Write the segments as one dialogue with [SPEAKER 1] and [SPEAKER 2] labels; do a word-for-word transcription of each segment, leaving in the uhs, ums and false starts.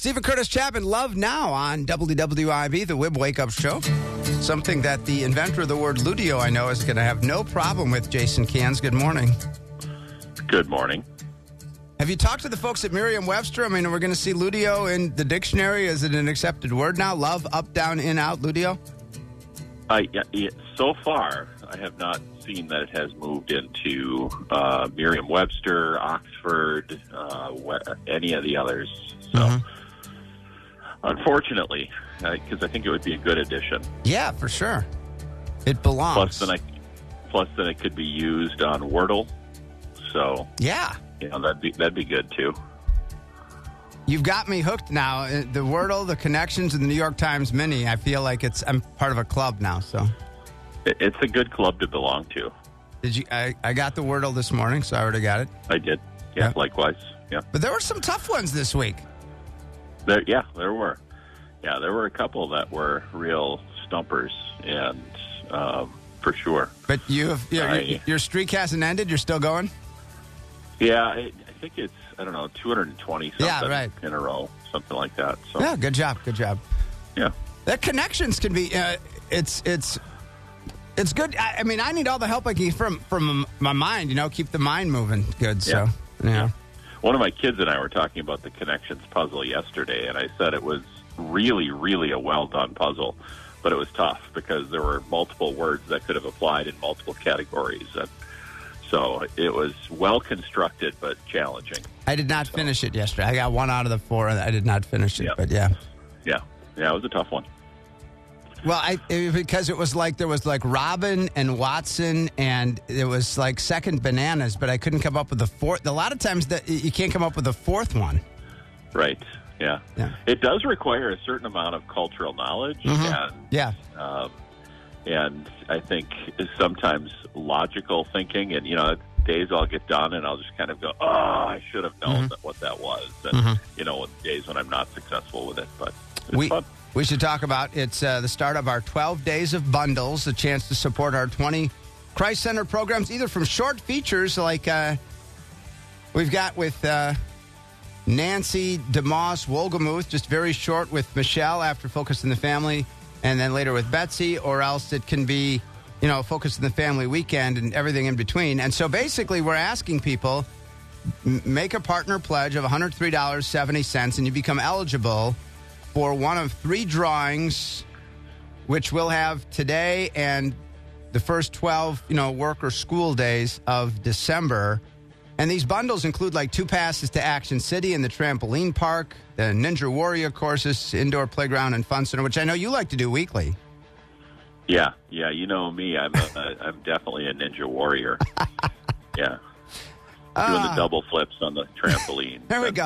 [SPEAKER 1] Stephen Curtis Chapman, Love Now on W W I B, the W I B Wake Up Show. Something that the inventor of the word ludio, I know, is going to have no problem with. Jason Cans, good morning.
[SPEAKER 2] Good morning.
[SPEAKER 1] Have you talked to the folks at Merriam-Webster? I mean, we're going to see ludio in the dictionary. Is it an accepted word now? Love, up, down, in, out, ludio?
[SPEAKER 2] Uh, yeah, yeah, so far, I have not seen that it has moved into uh, Merriam-Webster, Oxford, uh, any of the others. So, mm-hmm. unfortunately, because uh, I think it would be a good addition.
[SPEAKER 1] Yeah, for sure. It belongs.
[SPEAKER 2] Plus, then I, plus, then it could be used on Wordle. So,
[SPEAKER 1] yeah,
[SPEAKER 2] you know, that'd be that'd be good too.
[SPEAKER 1] You've got me hooked now. The Wordle, the connections, and the New York Times Mini. I feel like it's I'm part of a club now. So,
[SPEAKER 2] it's a good club to belong to.
[SPEAKER 1] Did you? I, I got the Wordle this morning, so I already got it.
[SPEAKER 2] I did. Yeah, yeah. Likewise. Yeah.
[SPEAKER 1] But there were some tough ones this week.
[SPEAKER 2] There, yeah, there were. Yeah, there were a couple that were real stumpers, and um, for sure.
[SPEAKER 1] But you have your,
[SPEAKER 2] I,
[SPEAKER 1] your streak hasn't ended. You're still going.
[SPEAKER 2] Yeah, I, I think it's I don't know two hundred twenty something
[SPEAKER 1] yeah, right.
[SPEAKER 2] in a row, something like that. So
[SPEAKER 1] yeah, good job, good job.
[SPEAKER 2] Yeah,
[SPEAKER 1] that connections can be. Uh, it's it's. It's good. I, I mean, I need all the help I can get from from my mind. You know, keep the mind moving. Good. So
[SPEAKER 2] yeah.
[SPEAKER 1] yeah.
[SPEAKER 2] yeah. One of my kids and I were talking about the connections puzzle yesterday, and I said it was really, really a well-done puzzle, but it was tough because there were multiple words that could have applied in multiple categories, and so it was well-constructed but challenging.
[SPEAKER 1] I did not so. finish it yesterday. I got one out of the four, and I did not finish it,
[SPEAKER 2] yeah.
[SPEAKER 1] but yeah.
[SPEAKER 2] Yeah, yeah, it was a tough one.
[SPEAKER 1] Well, I it, because it was like there was like Robin and Watson, and it was like second bananas, but I couldn't come up with the fourth. A lot of times that you can't come up with the fourth one.
[SPEAKER 2] Right. Yeah.
[SPEAKER 1] yeah.
[SPEAKER 2] It does require a certain amount of cultural knowledge,
[SPEAKER 1] mm-hmm.
[SPEAKER 2] and
[SPEAKER 1] yeah,
[SPEAKER 2] um, and I think sometimes logical thinking, and you know, days I'll get done, and I'll just kind of go, "Oh, I should have known
[SPEAKER 1] mm-hmm.
[SPEAKER 2] that what that was," and
[SPEAKER 1] mm-hmm.
[SPEAKER 2] you know, days when I'm not successful with it, but it's
[SPEAKER 1] we-
[SPEAKER 2] fun.
[SPEAKER 1] We should talk about it's uh, the start of our twelve days of bundles, a chance to support our twenty Christ Center programs, either from short features like uh, we've got with uh, Nancy DeMoss Wolgemuth, just very short with Michelle after Focus in the Family, and then later with Betsy, or else it can be, you know, Focus in the Family weekend and everything in between. And so basically we're asking people, m- make a partner pledge of one hundred three dollars and seventy cents, and you become eligible for one of three drawings, which we'll have today and the first twelve, you know, work or school days of December. And these bundles include like two passes to Action City and the trampoline park, the Ninja Warrior courses, indoor playground and fun center, which I know you like to do weekly.
[SPEAKER 2] Yeah, yeah, you know me. I'm a, I'm definitely a Ninja Warrior. Yeah, uh, doing the double flips on the trampoline.
[SPEAKER 1] There we go.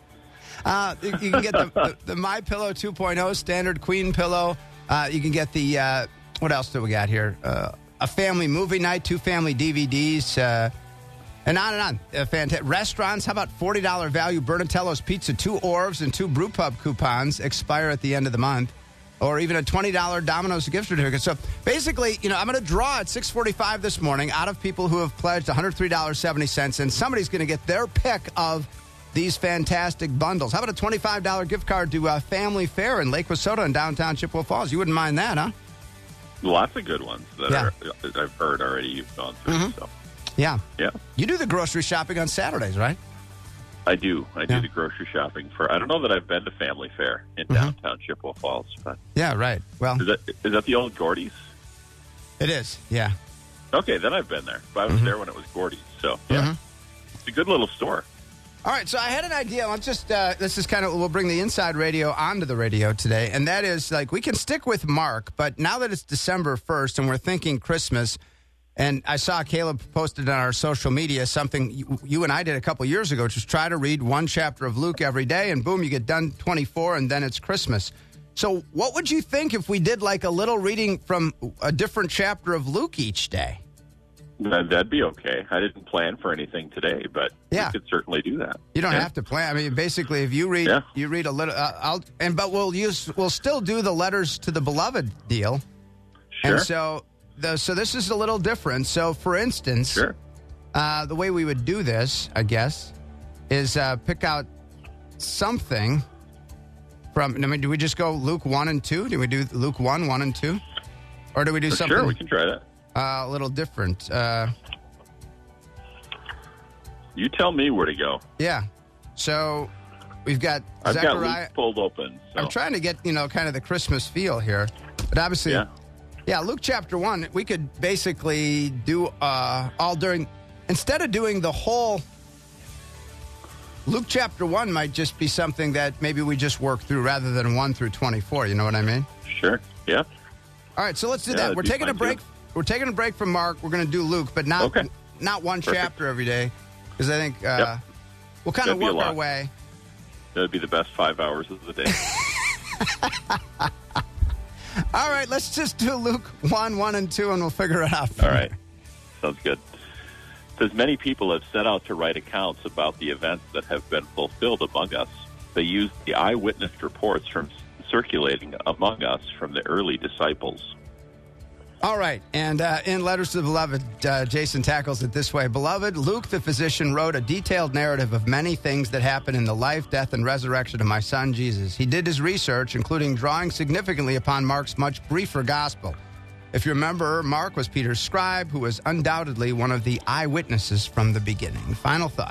[SPEAKER 1] Uh, you, you can get the, the, the My Pillow two point oh standard queen pillow. Uh, you can get the, uh, what else do we got here? Uh, a family movie night, two family D V Ds, uh, and on and on. Uh, fanta- Restaurants, how about forty dollars value Bernatello's Pizza, two Orvs, and two Brew Pub coupons expire at the end of the month, or even a twenty dollars Domino's gift certificate. So basically, you know, I'm going to draw at six forty-five this morning out of people who have pledged one hundred three dollars and seventy cents, and somebody's going to get their pick of these fantastic bundles. How about a twenty-five dollars gift card to uh, Family Fair in Lake Wissota in downtown Chippewa Falls? You wouldn't mind that, huh?
[SPEAKER 2] Lots of good ones that,
[SPEAKER 1] yeah.
[SPEAKER 2] are, that I've heard already you've gone through.
[SPEAKER 1] Mm-hmm.
[SPEAKER 2] So.
[SPEAKER 1] Yeah.
[SPEAKER 2] Yeah.
[SPEAKER 1] You do the grocery shopping on Saturdays, right?
[SPEAKER 2] I do. I do
[SPEAKER 1] yeah.
[SPEAKER 2] the grocery shopping for, I don't know that I've been to Family Fair in mm-hmm. downtown Chippewa Falls. But
[SPEAKER 1] yeah, right. Well,
[SPEAKER 2] is that, is that the old Gordy's?
[SPEAKER 1] It is, yeah.
[SPEAKER 2] Okay, then I've been there. But I was
[SPEAKER 1] mm-hmm.
[SPEAKER 2] there when it was Gordy's. So, yeah.
[SPEAKER 1] Mm-hmm.
[SPEAKER 2] It's a good little store.
[SPEAKER 1] All right, so I had an idea. Let's just, uh, this is kind of, we'll bring the inside radio onto the radio today. And that is, like, we can stick with Mark, but now that it's December first and we're thinking Christmas, and I saw Caleb posted on our social media something you, you and I did a couple years ago, which was try to read one chapter of Luke every day, and boom, you get done twenty-four, and then it's Christmas. So what would you think if we did, like, a little reading from a different chapter of Luke each day?
[SPEAKER 2] That'd be okay. I didn't plan for anything today, but
[SPEAKER 1] yeah.
[SPEAKER 2] we could certainly do that.
[SPEAKER 1] You don't
[SPEAKER 2] yeah.
[SPEAKER 1] have to plan. I mean, basically, if you read,
[SPEAKER 2] yeah.
[SPEAKER 1] you read a little. Uh, I'll and but we'll use we'll still do the letters to the beloved deal.
[SPEAKER 2] Sure.
[SPEAKER 1] And so the so this is a little different. So, for instance,
[SPEAKER 2] sure.
[SPEAKER 1] uh, the way we would do this, I guess, is uh, pick out something From, I mean, do we just go Luke one and two? Do we do Luke one, one and two? Or do we do
[SPEAKER 2] For
[SPEAKER 1] something
[SPEAKER 2] sure, we can try that.
[SPEAKER 1] Uh, a little different? Uh,
[SPEAKER 2] You tell me where to go.
[SPEAKER 1] yeah. So we've got
[SPEAKER 2] I've
[SPEAKER 1] Zechariah.
[SPEAKER 2] got Luke pulled open. So.
[SPEAKER 1] I'm trying to get, you know, kind of the Christmas feel here. But obviously,
[SPEAKER 2] Yeah.
[SPEAKER 1] yeah, Luke chapter one, we could basically do uh, all during, instead of doing the whole, Luke chapter one might just be something that maybe we just work through rather than one through twenty-four. You know what I mean?
[SPEAKER 2] Sure. Yeah.
[SPEAKER 1] All right, so let's do
[SPEAKER 2] Yeah,
[SPEAKER 1] that.
[SPEAKER 2] that'd
[SPEAKER 1] We're
[SPEAKER 2] be
[SPEAKER 1] taking a
[SPEAKER 2] fine,
[SPEAKER 1] break.
[SPEAKER 2] too.
[SPEAKER 1] We're taking a break from Mark. We're going to do Luke, but not
[SPEAKER 2] Okay.
[SPEAKER 1] not one
[SPEAKER 2] Perfect.
[SPEAKER 1] chapter every day, because I think uh,
[SPEAKER 2] Yep.
[SPEAKER 1] we'll kind of
[SPEAKER 2] That'd be a
[SPEAKER 1] work our
[SPEAKER 2] lot.
[SPEAKER 1] way.
[SPEAKER 2] That would be the best five hours of the day.
[SPEAKER 1] All right, let's just do Luke one, one, and two, and we'll figure it out.
[SPEAKER 2] All right. Sounds good. It says, many people have set out to write accounts about the events that have been fulfilled among us. They used the eyewitness reports from circulating among us from the early disciples.
[SPEAKER 1] All right, and uh, in Letters to the Beloved, uh, Jason tackles it this way. Beloved, Luke the physician wrote a detailed narrative of many things that happened in the life, death, and resurrection of my son Jesus. He did his research, including drawing significantly upon Mark's much briefer gospel. If you remember, Mark was Peter's scribe, who was undoubtedly one of the eyewitnesses from the beginning. Final thought.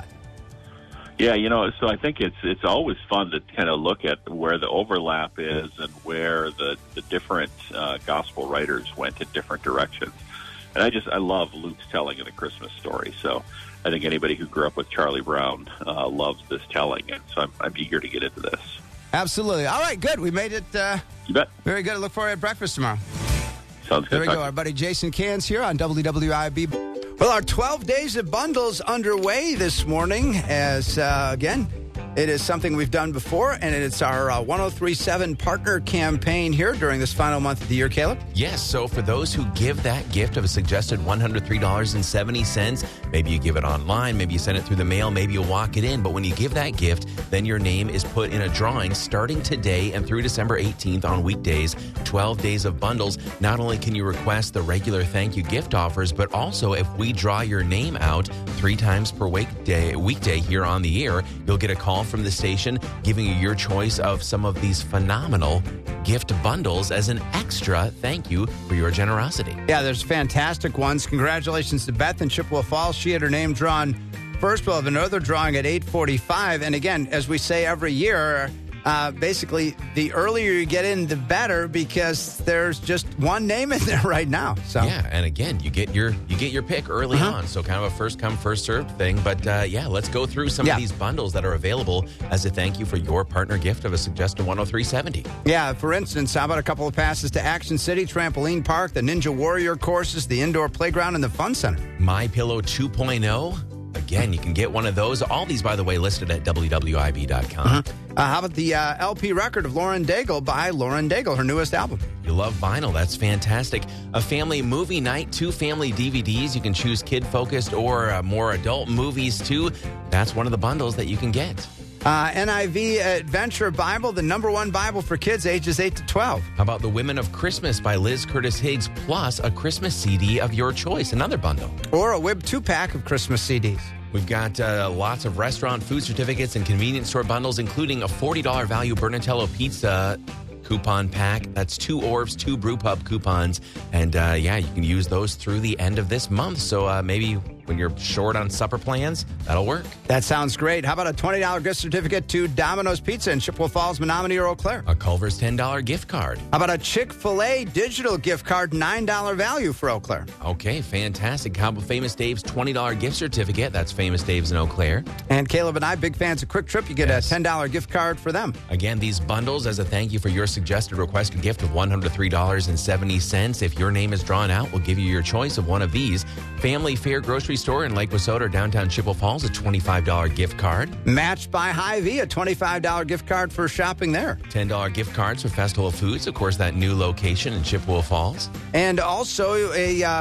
[SPEAKER 2] Yeah, you know, so I think it's it's always fun to kind of look at where the overlap is and where the, the different uh, gospel writers went in different directions. And I just, I love Luke's telling of the Christmas story. So I think anybody who grew up with Charlie Brown uh, loves this telling. And so I'm, I'm eager to get into this.
[SPEAKER 1] Absolutely. All right, good. We made it uh,
[SPEAKER 2] You bet.
[SPEAKER 1] very good. Look forward to breakfast tomorrow.
[SPEAKER 2] Sounds good.
[SPEAKER 1] There we
[SPEAKER 2] Talk
[SPEAKER 1] go.
[SPEAKER 2] to
[SPEAKER 1] Our buddy Jason Cans here on W W I B. Well, our twelve Days of Bundles underway this morning as, uh, again, it is something we've done before, and it's our uh, one oh three point seven partner campaign here during this final month of the year, Caleb.
[SPEAKER 3] Yes, so for those who give that gift of a suggested one hundred three dollars and seventy cents, maybe you give it online, maybe you send it through the mail, maybe you walk it in, but when you give that gift, then your name is put in a drawing starting today and through December eighteenth on weekdays, twelve Days of Bundles. Not only can you request the regular thank you gift offers, but also if we draw your name out three times per weekday, weekday here on the air, you'll get a call from the station giving you your choice of some of these phenomenal gift bundles as an extra thank you for your generosity.
[SPEAKER 1] Yeah, there's fantastic ones. Congratulations to Beth in Chippewa Falls. She had her name drawn first. We'll have another drawing at eight forty-five. And again, as we say every year, uh, basically, the earlier you get in, the better, because there's just one name in there right now. So
[SPEAKER 3] Yeah, and again, you get your you get your pick early
[SPEAKER 1] Uh-huh.
[SPEAKER 3] on, so kind of a first come first served thing. But uh, yeah, let's go through some
[SPEAKER 1] Yeah.
[SPEAKER 3] of these bundles that are available as a thank you for your partner gift of a suggested one oh three seventy.
[SPEAKER 1] Yeah, for instance, how about a couple of passes to Action City, Trampoline Park, the Ninja Warrior courses, the indoor playground, and the Fun Center?
[SPEAKER 3] My Pillow two point oh. Again, you can get one of those. All these, by the way, listed at W W I B dot com.
[SPEAKER 1] Uh-huh. Uh, how about the uh, L P record of Lauren Daigle by Lauren Daigle, her newest album?
[SPEAKER 3] You love vinyl. That's fantastic. A family movie night, two family D V Ds. You can choose kid-focused or uh, more adult movies, too. That's one of the bundles that you can get.
[SPEAKER 1] Uh, N I V Adventure Bible, the number one Bible for kids ages eight to twelve.
[SPEAKER 3] How about The Women of Christmas by Liz Curtis Higgs, plus a Christmas C D of your choice, another bundle.
[SPEAKER 1] Or a W I B two-pack of Christmas C Ds.
[SPEAKER 3] We've got uh, lots of restaurant food certificates and convenience store bundles, including a forty dollars value Bernatello pizza coupon pack. That's two Orbs, two Brewpub coupons. And uh, yeah, you can use those through the end of this month. So uh, maybe when you're short on supper plans, that'll work.
[SPEAKER 1] That sounds great. How about a twenty dollars gift certificate to Domino's Pizza in Chippewa Falls, Menominee, or Eau Claire?
[SPEAKER 3] A Culver's ten dollars gift card.
[SPEAKER 1] How about a Chick-fil-A digital gift card, nine dollars value for Eau Claire?
[SPEAKER 3] Okay, fantastic. How about Famous Dave's twenty dollars gift certificate? That's Famous Dave's in Eau Claire.
[SPEAKER 1] And Caleb and I, big fans of Quick Trip. You get
[SPEAKER 3] Yes.
[SPEAKER 1] a ten dollars gift card for them.
[SPEAKER 3] Again, these bundles as a thank you for your suggested requested gift of one hundred three dollars and seventy cents. If your name is drawn out, we'll give you your choice of one of these. Family Fair Grocery Store in Lake Waukegan or downtown Chippewa Falls, a twenty-five dollars gift card.
[SPEAKER 1] Matched by Hy-Vee, a twenty-five dollars gift card for shopping there.
[SPEAKER 3] ten dollars gift cards for Festival of Foods, of course, that new location in Chippewa Falls.
[SPEAKER 1] And also a uh,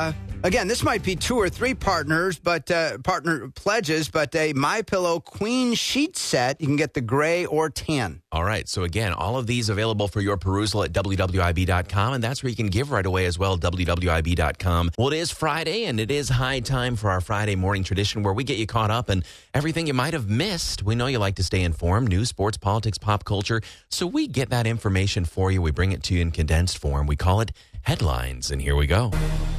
[SPEAKER 1] Again, this might be two or three partners, but uh, partner pledges, but a MyPillow Queen sheet set. You can get the gray or tan.
[SPEAKER 3] All right. So again, all of these available for your perusal at W W I B dot com, and that's where you can give right away as well, W W I B dot com. Well, it is Friday, and it is high time for our Friday morning tradition where we get you caught up and everything you might have missed. We know you like to stay informed, news, sports, politics, pop culture. So we get that information for you. We bring it to you in condensed form. We call it Headlines, and here we go.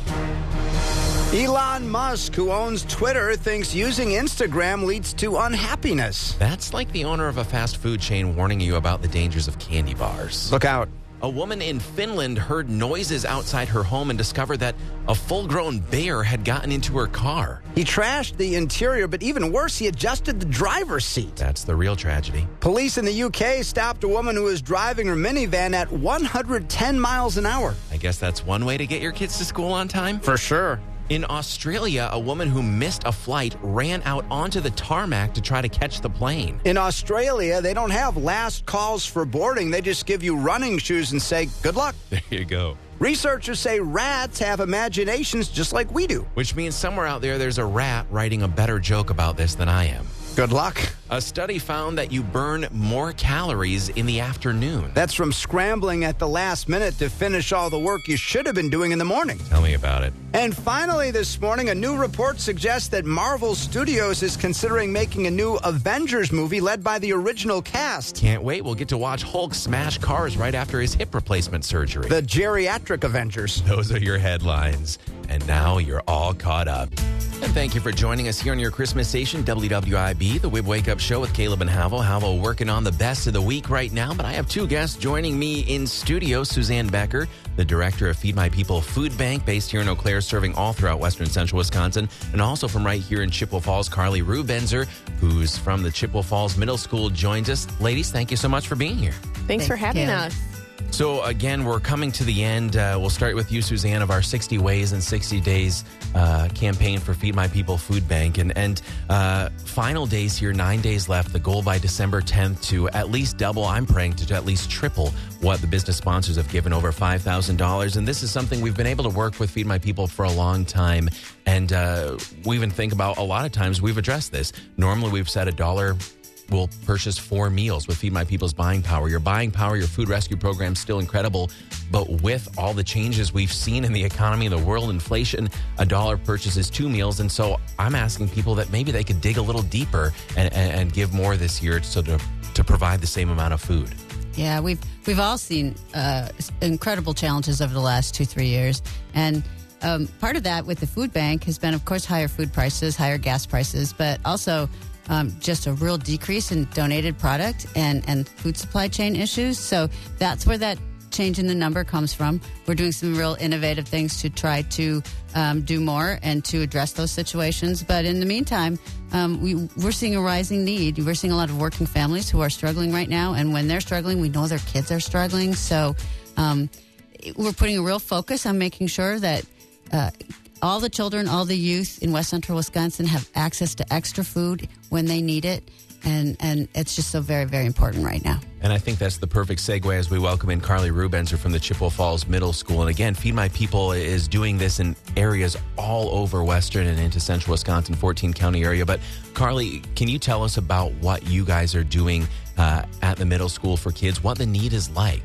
[SPEAKER 1] Elon Musk, who owns Twitter, thinks using Instagram leads to unhappiness.
[SPEAKER 3] That's like the owner of a fast food chain warning you about the dangers of candy bars.
[SPEAKER 1] Look out.
[SPEAKER 3] A woman in Finland heard noises outside her home and discovered that a full-grown bear had gotten into her car.
[SPEAKER 1] He trashed the interior, but even worse, he adjusted the driver's seat.
[SPEAKER 3] That's the real tragedy.
[SPEAKER 1] Police in the U K stopped a woman who was driving her minivan at one hundred ten miles an hour.
[SPEAKER 3] I guess that's one way to get your kids to school on time?
[SPEAKER 1] For sure.
[SPEAKER 3] In Australia, a woman who missed a flight ran out onto the tarmac to try to catch the plane.
[SPEAKER 1] In Australia, they don't have last calls for boarding. They just give you running shoes and say, good luck.
[SPEAKER 3] There you go.
[SPEAKER 1] Researchers say rats have imaginations just like we do.
[SPEAKER 3] Which means somewhere out there, there's a rat writing a better joke about this than I am.
[SPEAKER 1] Good luck.
[SPEAKER 3] A study found that you burn more calories in the afternoon.
[SPEAKER 1] That's from scrambling at the last minute to finish all the work you should have been doing in the morning.
[SPEAKER 3] Tell me about it.
[SPEAKER 1] And finally this morning, a new report suggests that Marvel Studios is considering making a new Avengers movie led by the original cast.
[SPEAKER 3] Can't wait. We'll get to watch Hulk smash cars right after his hip replacement surgery.
[SPEAKER 1] The geriatric Avengers.
[SPEAKER 3] Those are your headlines. And now you're all caught up. And thank you for joining us here on your Christmas station, W W I B, the Wib Wake Up Show with Caleb and Havel. Havel working on the best of the week right now, but I have two guests joining me in studio. Suzanne Becker, the director of Feed My People Food Bank, based here in Eau Claire, serving all throughout western central Wisconsin, and also from right here in Chippewa Falls, Carly Rubenzer, who's from the Chippewa Falls Middle School, joins us. Ladies, thank you so much for being here.
[SPEAKER 4] Thanks,
[SPEAKER 5] Thanks
[SPEAKER 4] for having
[SPEAKER 5] Kim.
[SPEAKER 4] us.
[SPEAKER 3] So, again, we're coming to the end. Uh, we'll start with you, Suzanne, of our sixty Ways and sixty Days uh, campaign for Feed My People Food Bank. And, and uh, final days here, nine days left. The goal by December tenth to at least double, I'm praying to at least triple what the business sponsors have given, over five thousand dollars. And this is something we've been able to work with Feed My People for a long time. And uh, we even think about a lot of times we've addressed this. Normally, we've set a dollar. We'll purchase four meals with Feed My People's buying power. Your buying power, your food rescue program is still incredible. But with all the changes we've seen in the economy, the world, inflation, a dollar purchases two meals. And so I'm asking people that maybe they could dig a little deeper and, and, and give more this year so to, to provide the same amount of food.
[SPEAKER 5] Yeah, we've we've all seen uh, incredible challenges over the last two, three years. And um, part of that with the food bank has been, of course, higher food prices, higher gas prices, but also Um, just a real decrease in donated product and, and food supply chain issues. So that's where that change in the number comes from. We're doing some real innovative things to try to um, do more and to address those situations. But in the meantime, um, we, we're seeing a rising need. We're seeing a lot of working families who are struggling right now. And when they're struggling, we know their kids are struggling. So um, we're putting a real focus on making sure that uh, all the children, all the youth in West Central Wisconsin have access to extra food when they need it. And, and it's just so very, very important right now.
[SPEAKER 3] And I think that's the perfect segue as we welcome in Carly Rubenzer from the Chippewa Falls Middle School. And again, Feed My People is doing this in areas all over western and into central Wisconsin, fourteen county area. But Carly, can you tell us about what you guys are doing uh, at the middle school for kids, what the need is like?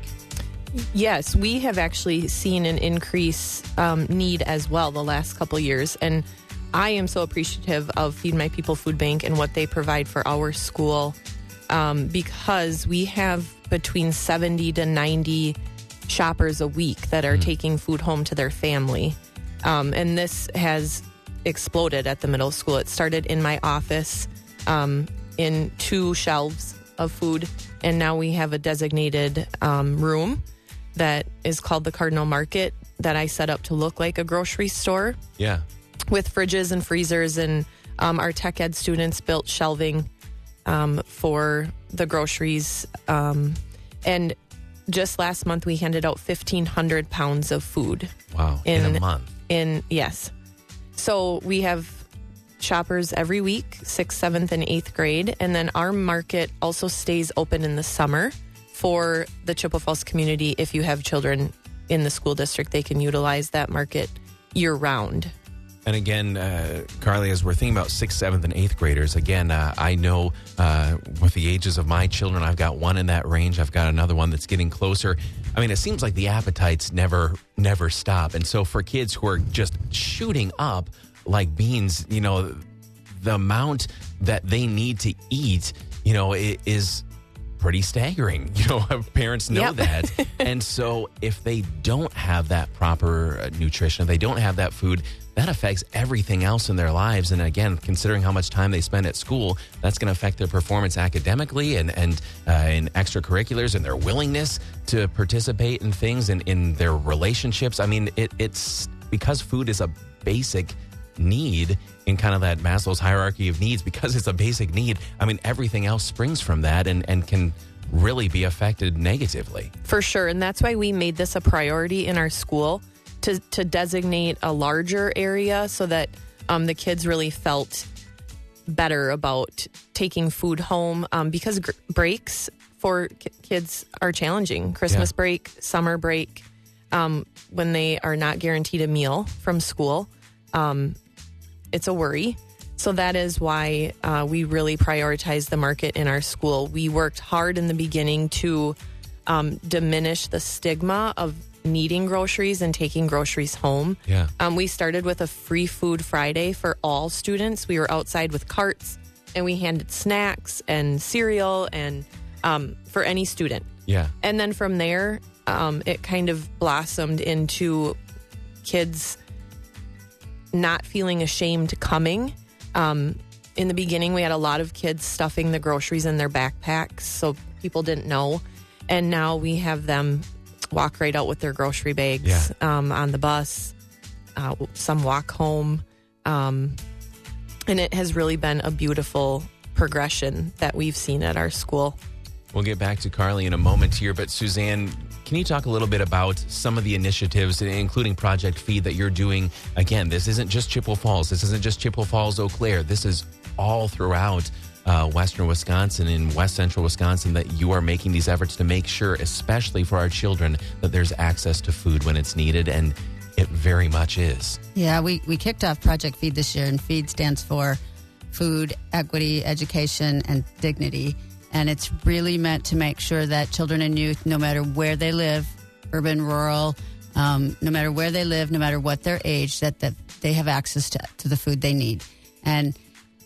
[SPEAKER 4] Yes, we have actually seen an increase um, need as well the last couple years. And I am so appreciative of Feed My People Food Bank and what they provide for our school um, because we have between seventy to ninety shoppers a week that are mm. taking food home to their family. Um, and this has exploded at the middle school. It started in my office um, in two shelves of food, and now we have a designated um, room that is called the Cardinal Market that I set up to look like a grocery store.
[SPEAKER 3] Yeah.
[SPEAKER 4] With fridges and freezers, and um, our tech ed students built shelving um, for the groceries. Um, and just last month, we handed out fifteen hundred pounds of food.
[SPEAKER 3] Wow, in, in a month.
[SPEAKER 4] In Yes. So we have shoppers every week, sixth, seventh, and eighth grade. And then our market also stays open in the summer for the Chippewa Falls community. If you have children in the school district, they can utilize that market year round.
[SPEAKER 3] And again, uh, Carly, as we're thinking about sixth, seventh, and eighth graders, again, uh, I know uh, with the ages of my children, I've got one in that range. I've got another one that's getting closer. I mean, it seems like the appetites never, never stop. And so for kids who are just shooting up like beans, you know, the amount that they need to eat, you know, it is pretty staggering. You know, parents know
[SPEAKER 4] Yep.
[SPEAKER 3] that. And so if they don't have that proper uh, nutrition, if they don't have that food, that affects everything else in their lives. And again, considering how much time they spend at school, that's going to affect their performance academically and, and uh, in extracurriculars and their willingness to participate in things and in their relationships. I mean, it, it's because food is a basic need in kind of that Maslow's hierarchy of needs, because it's a basic need. I mean, everything else springs from that and, and can really be affected negatively.
[SPEAKER 4] For sure. And that's why we made this a priority in our school to, to designate a larger area so that um, the kids really felt better about taking food home um, because gr- breaks for k- kids are challenging. Christmas
[SPEAKER 3] Yeah.
[SPEAKER 4] break, summer break, um, when they are not guaranteed a meal from school. Um, it's a worry. So that is why uh, we really prioritize the market in our school. We worked hard in the beginning to um, diminish the stigma of needing groceries and taking groceries home.
[SPEAKER 3] Yeah.
[SPEAKER 4] Um, we started with a free food Friday for all students. We were outside with carts and we handed snacks and cereal and um, for any student.
[SPEAKER 3] Yeah.
[SPEAKER 4] And then from there, um, it kind of blossomed into kids not feeling ashamed coming. Um, in the beginning, we had a lot of kids stuffing the groceries in their backpacks, so people didn't know. And now we have them walk right out with their grocery bags
[SPEAKER 3] Yeah.
[SPEAKER 4] um, on the bus. Uh, some walk home. Um, and it has really been a beautiful progression that we've seen at our school.
[SPEAKER 3] We'll get back to Carly in a moment here, but Suzanne, can you talk a little bit about some of the initiatives, including Project Feed, that you're doing? Again, this isn't just Chippewa Falls. This isn't just Chippewa Falls, Eau Claire. This is all throughout uh, western Wisconsin and west central Wisconsin that you are making these efforts to make sure, especially for our children, that there's access to food when it's needed, and it very much is.
[SPEAKER 5] Yeah, we, we kicked off Project Feed this year, and FEED stands for Food, Equity, Education, and Dignity. And it's really meant to make sure that children and youth, no matter where they live, urban, rural, um, no matter where they live, no matter what their age, that, that they have access to, to the food they need. And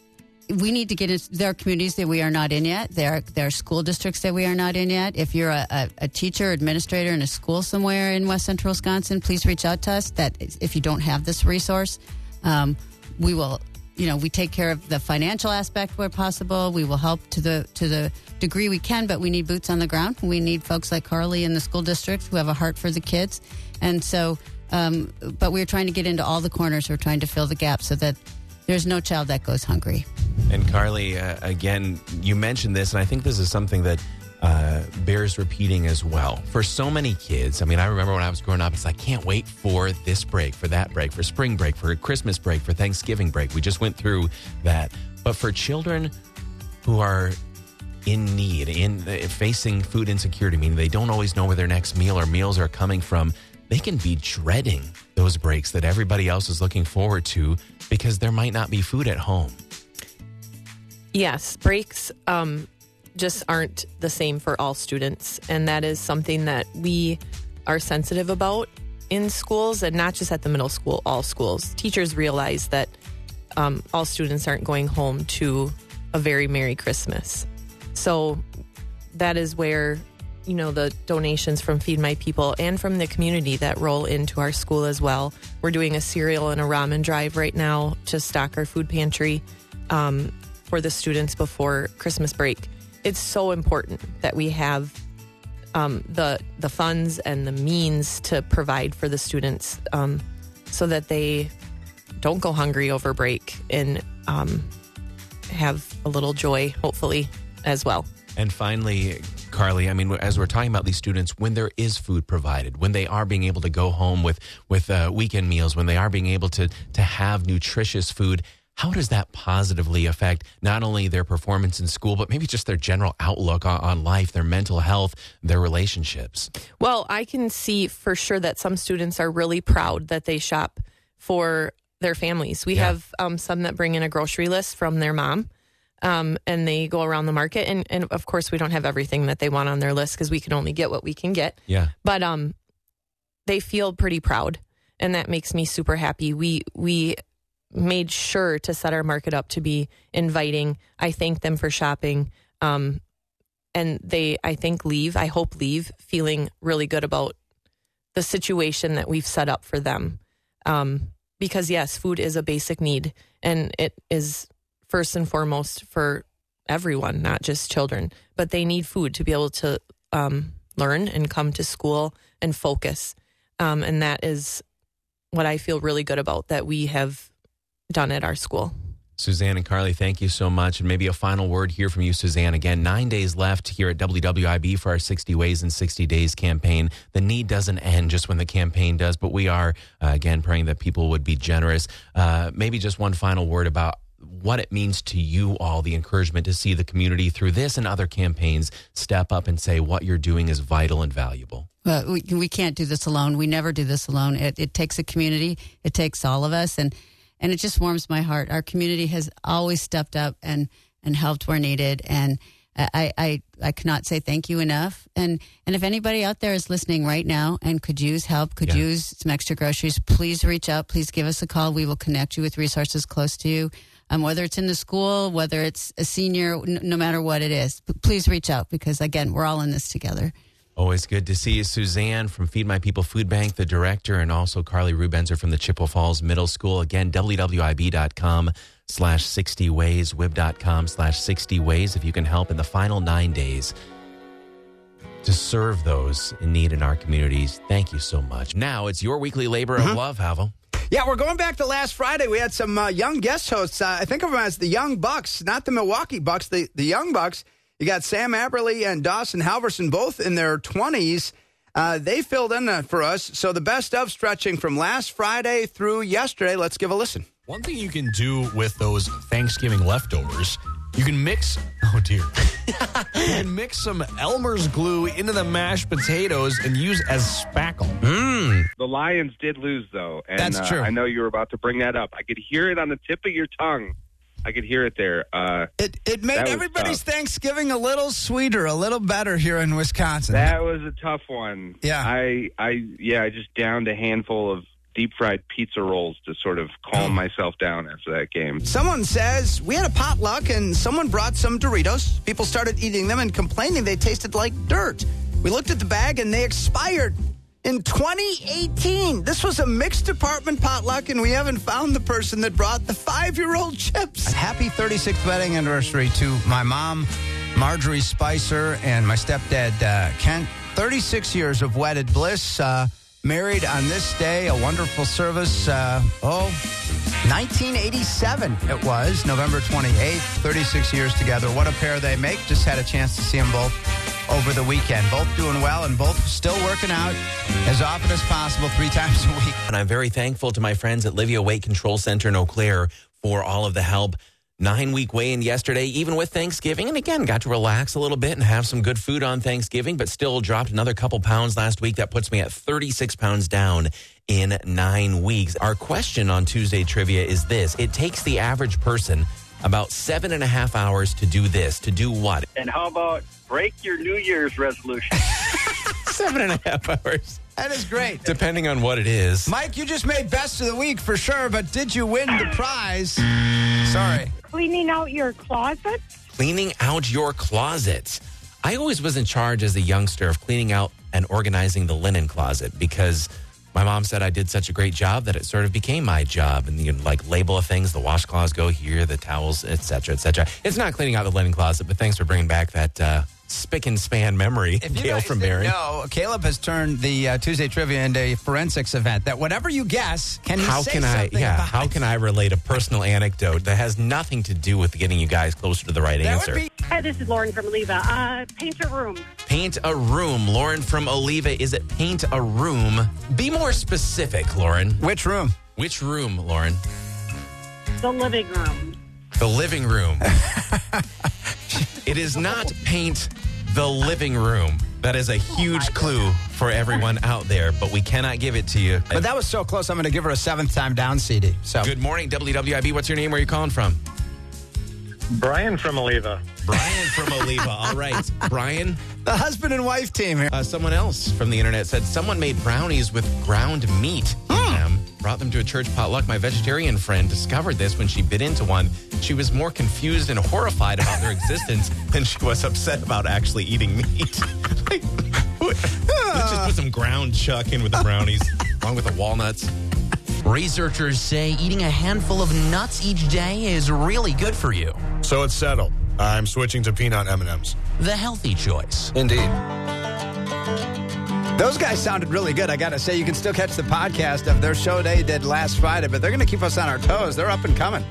[SPEAKER 5] we need to get into, there are communities that we are not in yet. There are, there are school districts that we are not in yet. If you're a, a, a teacher, administrator in a school somewhere in west central Wisconsin, please reach out to us. That if you don't have this resource, um, we will, you know, we take care of the financial aspect where possible. We will help to the to the degree we can, but we need boots on the ground. We need folks like Carly in the school district who have a heart for the kids. And so, um, but we're trying to get into all the corners. We're trying to fill the gap so that there's no child that goes hungry.
[SPEAKER 3] And Carly, uh, again, you mentioned this, and I think this is something that uh, bears repeating as well. For so many kids, I mean, I remember when I was growing up, it's like, can't wait for this break, for that break, for spring break, for Christmas break, for Thanksgiving break. We just went through that. But for children who are in need, in uh, facing food insecurity, meaning they don't always know where their next meal or meals are coming from, they can be dreading those breaks that everybody else is looking forward to because there might not be food at home.
[SPEAKER 4] Yes, breaks um, just aren't the same for all students. And that is something that we are sensitive about in schools, and not just at the middle school, all schools. Teachers realize that um, all students aren't going home to a very Merry Christmas. So that is where, you know, the donations from Feed My People and from the community that roll into our school as well. We're doing a cereal and a ramen drive right now to stock our food pantry um, for the students before Christmas break. It's so important that we have um, the the funds and the means to provide for the students um, so that they don't go hungry over break and um, have a little joy, hopefully, as well.
[SPEAKER 3] And finally, Carly, I mean, as we're talking about these students, when there is food provided, when they are being able to go home with, with uh, weekend meals, when they are being able to, to have nutritious food, how does that positively affect not only their performance in school, but maybe just their general outlook on, on life, their mental health, their relationships?
[SPEAKER 4] Well, I can see for sure that some students are really proud that they shop for their families. We
[SPEAKER 3] Yeah.
[SPEAKER 4] have um, some that bring in a grocery list from their mom, um, and they go around the market. And, and of course, we don't have everything that they want on their list because we can only get what we can get.
[SPEAKER 3] Yeah.
[SPEAKER 4] But um, they feel pretty proud, and that makes me super happy. We we made sure to set our market up to be inviting. I thank them for shopping, um, and they, I think, leave. I hope leave feeling really good about the situation that we've set up for them. Um, because yes, food is a basic need, and it is first and foremost for everyone, not just children, but they need food to be able to um, learn and come to school and focus. Um, and that is what I feel really good about that we have done at our school.
[SPEAKER 3] Suzanne and Carly, thank you so much. And maybe a final word here from you, Suzanne. Again, nine days left here at W W I B for our sixty Ways in sixty Days campaign. The need doesn't end just when the campaign does, but we are, uh, again, praying that people would be generous. Uh, maybe just one final word about what it means to you all, the encouragement to see the community through this and other campaigns step up and say what you're doing is vital and valuable.
[SPEAKER 5] Well, we, we can't do this alone. We never do this alone. It, it takes a community. It takes all of us. And And it just warms my heart. Our community has always stepped up and, and helped where needed. And I, I, I cannot say thank you enough. And, and if anybody out there is listening right now and could use help, could
[SPEAKER 3] Yeah.
[SPEAKER 5] use some extra groceries, please reach out. Please give us a call. We will connect you with resources close to you. Um, whether it's in the school, whether it's a senior, n- no matter what it is, P- please reach out because, again, we're all in this together.
[SPEAKER 3] Always good to see you, Suzanne from Feed My People Food Bank, the director, and also Carly Rubenzer from the Chippewa Falls Middle School. Again, W W I B dot com slash sixty ways, W I B dot com slash sixty ways, if you can help in the final nine days to serve those in need in our communities. Thank you so much. Now it's your weekly labor of love, Havel.
[SPEAKER 1] Yeah, we're going back to last Friday. We had some uh, young guest hosts. Uh, I think of them as the Young Bucks, not the Milwaukee Bucks, the, the Young Bucks. You got Sam Aberly and Dawson Halverson, both in their twenties. Uh, they filled in uh, for us. So the best of stretching from last Friday through yesterday. Let's give a listen.
[SPEAKER 6] One thing you can do with those Thanksgiving leftovers, you can mix, oh dear, you can mix some Elmer's glue into the mashed potatoes and use as spackle.
[SPEAKER 3] Mmm.
[SPEAKER 7] The Lions did lose, though. And,
[SPEAKER 1] That's true.
[SPEAKER 7] Uh, I know you were about to bring that up. I could hear it on the tip of your tongue. I could hear it there. Uh,
[SPEAKER 1] It it made
[SPEAKER 7] That was
[SPEAKER 1] everybody's
[SPEAKER 7] tough.
[SPEAKER 1] Thanksgiving a little sweeter, a little better here in Wisconsin.
[SPEAKER 7] that was a tough one.
[SPEAKER 1] Yeah.
[SPEAKER 7] I, I, yeah, I just downed a handful of deep fried pizza rolls to sort of calm myself down after that game.
[SPEAKER 1] Someone says we had a potluck and someone brought some Doritos. People started eating them and complaining they tasted like dirt. We looked at the bag and they expired in twenty eighteen. This was a mixed department potluck and we haven't found the person that brought the five-year-old chips. Happy thirty-sixth wedding anniversary to my mom, Marjorie Spicer, and my stepdad, uh, Kent. thirty-six years of wedded bliss. Uh, married on this day, a wonderful service. Uh, oh, nineteen eighty-seven it was, November twenty-eighth. thirty-six years together. What a pair they make. Just had a chance to see them both over the weekend. Both doing well and both still working out as often as possible, three times a week.
[SPEAKER 3] And I'm very thankful to my friends at Livia Weight Control Center in Eau Claire for all of the help. Nine-week weigh-in yesterday, even with Thanksgiving. And again, got to relax a little bit and have some good food on Thanksgiving, but still dropped another couple pounds last week. That puts me at thirty-six pounds down in nine weeks. Our question on Tuesday Trivia is this. It takes the average person about seven and a half hours to do this. To do what?
[SPEAKER 8] And how about break your New Year's resolution?
[SPEAKER 3] Seven and a half hours.
[SPEAKER 1] That is great.
[SPEAKER 3] Depending on what it is.
[SPEAKER 1] Mike, you just made best of the week for sure, but did you win the prize? Sorry.
[SPEAKER 9] Cleaning out your closet?
[SPEAKER 3] Cleaning out your closet. I always was in charge as a youngster of cleaning out and organizing the linen closet because my mom said I did such a great job that it sort of became my job. And you know, like label of things, the washcloths go here, the towels, et cetera, et cetera. It's not cleaning out the linen closet, but thanks for bringing back that uh, spick and span memory,
[SPEAKER 1] If you
[SPEAKER 3] Gail
[SPEAKER 1] guys
[SPEAKER 3] from
[SPEAKER 1] didn't
[SPEAKER 3] Barry.
[SPEAKER 1] know, Caleb has turned the uh, Tuesday Trivia into a forensics event that whatever you guess, can you
[SPEAKER 3] How
[SPEAKER 1] say
[SPEAKER 3] can I,
[SPEAKER 1] something
[SPEAKER 3] yeah,
[SPEAKER 1] about
[SPEAKER 3] how
[SPEAKER 1] it?
[SPEAKER 3] can I relate a personal anecdote that has nothing to do with getting you guys closer to the right
[SPEAKER 1] That
[SPEAKER 3] answer?
[SPEAKER 1] would be
[SPEAKER 9] Hi, this is Lauren from Oliva. Uh, paint a room.
[SPEAKER 3] Paint a room. Lauren from Oliva, is it paint a room? Be more specific, Lauren.
[SPEAKER 1] which room?
[SPEAKER 3] Which room, Lauren?
[SPEAKER 9] The living room.
[SPEAKER 3] The living room. It is not paint the living room. That is a huge clue for everyone out there, but we cannot give it to you.
[SPEAKER 1] But that was so close, I'm going to give her a seventh time down C D. So
[SPEAKER 3] Good morning, W W I B. What's your name? Where are you calling from?
[SPEAKER 8] Brian from Oliva.
[SPEAKER 3] Brian from Oliva. All right. Brian,
[SPEAKER 1] the husband and wife team here.
[SPEAKER 3] uh, someone else from the internet said someone made brownies with ground meat in them, brought them to a church potluck. My vegetarian friend discovered this when she bit into one. She was more confused and horrified about their existence than she was upset about actually eating meat. Like, let's just put some ground chuck in with the brownies, along with the walnuts.
[SPEAKER 10] Researchers say eating a handful of nuts each day is really good for you.
[SPEAKER 6] So it's settled. I'm switching to peanut M and M's.
[SPEAKER 10] The healthy choice.
[SPEAKER 6] Indeed.
[SPEAKER 1] Those guys sounded really good. I got to say, you can still catch the podcast of their show they did last Friday, but they're going to keep us on our toes. They're up and coming.